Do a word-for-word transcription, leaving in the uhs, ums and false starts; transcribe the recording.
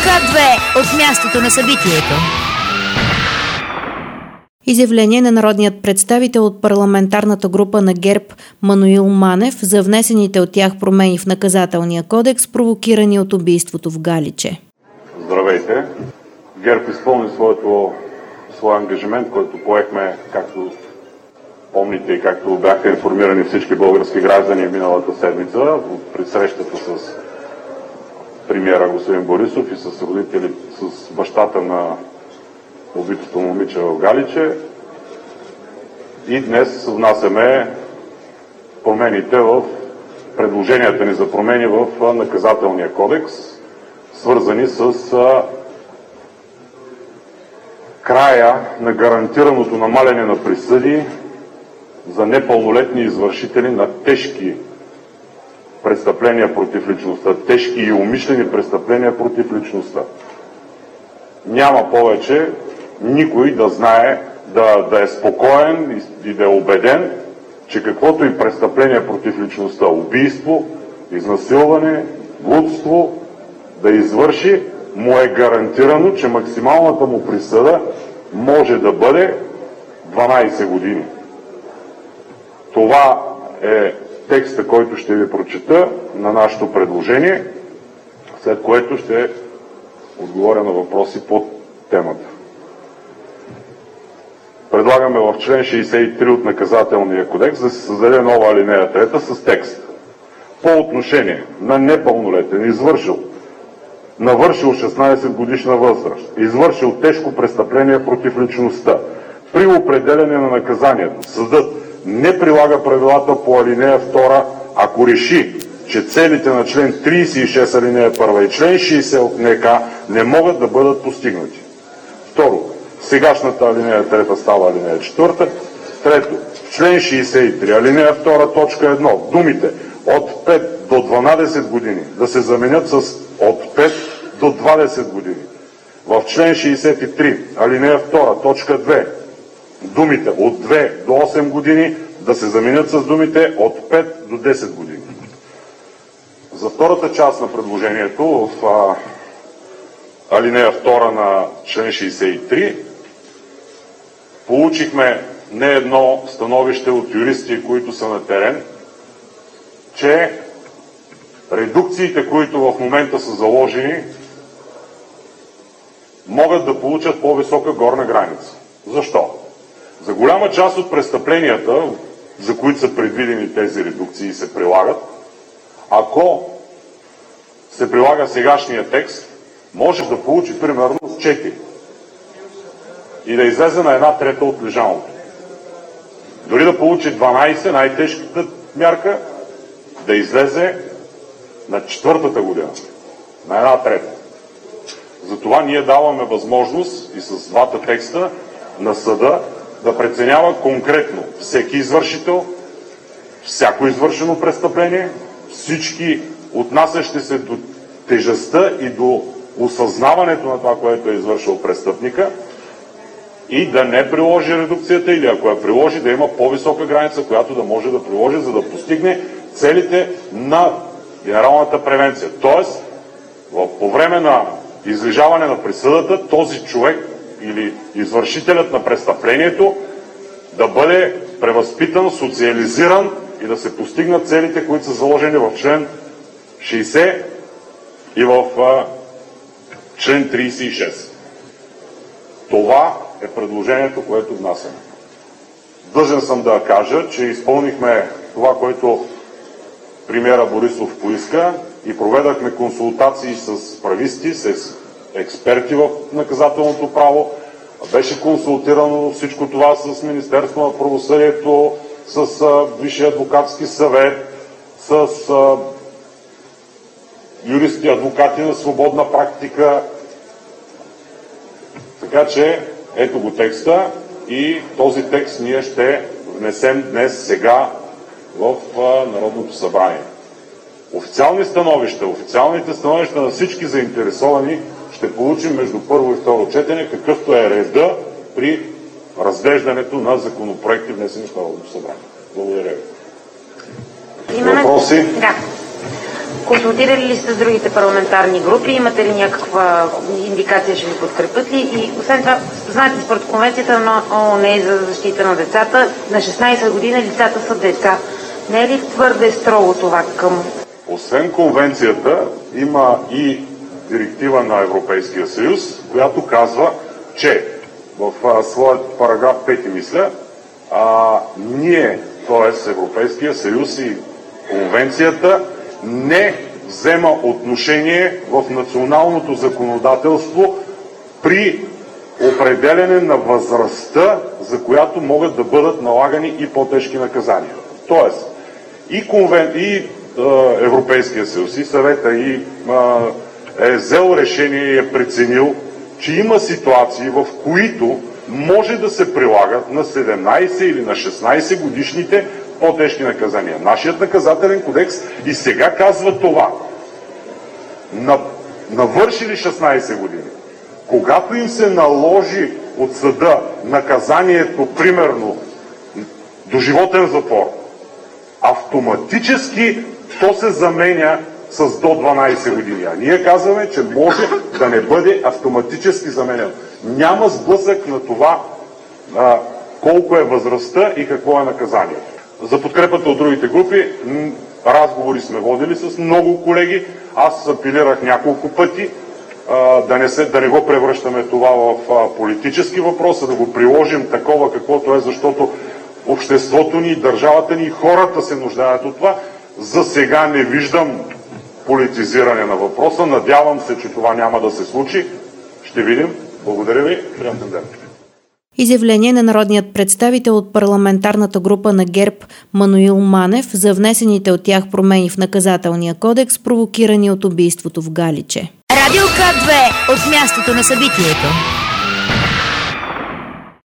Точка две от мястото на събитието. Изявление на народният представител от парламентарната група на ГЕРБ Маноил Манев за внесените от тях промени в наказателния кодекс, провокирани от убийството в Галиче. Здравейте! ГЕРБ изпълни своето, своя ангажимент, който поехме, както помните и както бяха информирани всички български граждани миналата седмица при срещата с премиера господин Борисов и с родители, с бащата на убитото момиче в Галиче. И днес внасяме промените в предложенията ни за промени в наказателния кодекс, свързани с края на гарантираното намаляне на присъди за непълнолетни извършители на тежки престъпления против личността, тежки и умишлени престъпления против личността. Няма повече никой да знае, да, да е спокоен и, и да е убеден, че каквото и престъпление против личността, убийство, изнасилване, блудство да извърши, му е гарантирано, че максималната му присъда може да бъде дванадесет години. Това е текста, който ще ви прочета на нашето предложение, след което ще отговоря на въпроси по темата. Предлагаме в член шейсет и три от наказателния кодекс да се създаде нова алинея трета с текст. По отношение на непълнолетен, извършил, навършил шестнадесет годишна възраст, извършил тежко престъпление против личността, при определяне на наказанието съдът не прилага правилата по алинея втора, ако реши, че целите на член тридесет и шест алинея първа и член шейсет от НК не могат да бъдат постигнати. Второ, сегашната алинея трета става алинея четвърта. Трето, в член шейсет и три алинея втора точка едно думите от пет до дванадесет години да се заменят с от пет до двадесет години. В член шейсет и три алинея втора точка две думите от две до осем години да се заменят с думите от пет до десет години. За втората част на предложението в а, алинея втора на член шейсет и три получихме не едно становище от юристи, които са на терен, че редукциите, които в момента са заложени, могат да получат по-висока горна граница. Защо? За голяма част от престъпленията, за които са предвидени тези редукции и се прилагат, ако се прилага сегашния текст, може да получи примерно четири и да излезе на една трета от лежалното. Дори да получи дванадесет, най-тежката мярка, да излезе на четвъртата година, на една трета. Затова ние даваме възможност и с двата текста на съда да преценява конкретно всеки извършител, всяко извършено престъпление, всички отнасящи се до тежестта и до осъзнаването на това, което е извършил престъпника, и да не приложи редукцията, или ако я приложи, да има по-висока граница, която да може да приложи, за да постигне целите на генералната превенция. Тоест, по време на излежаване на присъдата, този човек или извършителят на престъплението да бъде превъзпитан, социализиран и да се постигнат целите, които са заложени в член шейсет и в а, член тридесет и шест. Това е предложението, което внасяме. Длъжен съм да кажа, че изпълнихме това, което премиера Борисов поиска и проведахме консултации с прависти, с експерти в наказателното право. Беше консултирано всичко това с Министерството на правосъдието, с а, Висшия адвокатски съвет, с а, юристи, адвокати на свободна практика. Така че ето го текста и този текст ние ще внесем днес, сега в а, Народното събрание. Официални становища, официалните становища на всички заинтересовани ще получим между първо и второ четене, какъвто е реда при разглеждането на законопроекти, внесени в Народното събрание. Благодаря ви. Имаме... Въпроси? Да. Консултирали ли сте с другите парламентарни групи? Имате ли някаква индикация, ще ви подкрепят ли? И освен това, знаете, според конвенцията на ООН за защита на децата, на шестнайсет години лицата са деца. Не е ли твърде строго това към... Освен конвенцията, има и директива на Европейския съюз, която казва, че в а, своят параграф пети, мисля, а, ние, т.е. Европейския съюз и конвенцията, не взема отношение в националното законодателство при определене на възрастта, за която могат да бъдат налагани и по-тежки наказания. Тоест, и, конвен... и е, Европейския съюз, и съвета, и е, е взел решение и е преценил, че има ситуации, в които може да се прилагат на седемнайсет или на шестнайсет годишните по-тежки наказания. Нашият наказателен кодекс и сега казва това. На, навършили шестнайсет години, когато им се наложи от съда наказанието, примерно, доживотен затвор, автоматически то се заменя с до дванайсет години. А ние казваме, че може да не бъде автоматически заменен. Няма сблъсък на това а, колко е възрастта и какво е наказанието. За подкрепата от другите групи, разговори сме водили с много колеги. Аз апелирах няколко пъти а, да, не се, да не го превръщаме това в а, политически въпрос, а да го приложим такова каквото е, защото обществото ни, държавата ни и хората се нуждаят от това. За сега не виждам политизиране на въпроса. Надявам се, че това няма да се случи. Ще видим. Благодаря ви. Приятен ден. Изявление на народният представител от парламентарната група на ГЕРБ Маноил Манев за внесените от тях промени в наказателния кодекс, провокирани от убийството в Галиче. Радио К две от мястото на събитието.